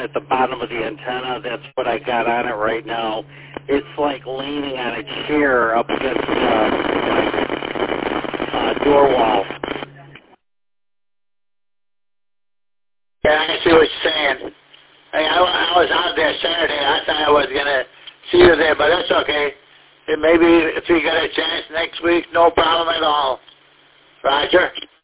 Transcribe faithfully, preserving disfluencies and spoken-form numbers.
at the bottom of the antenna. That's what I got on it right now. It's like leaning on a chair up against uh, my uh, door wall. Yeah, I see what you're saying. Hey, I, I was out there Saturday. I thought I was going to see you there, but that's okay. And maybe if you get a chance next week, no problem at all. Roger.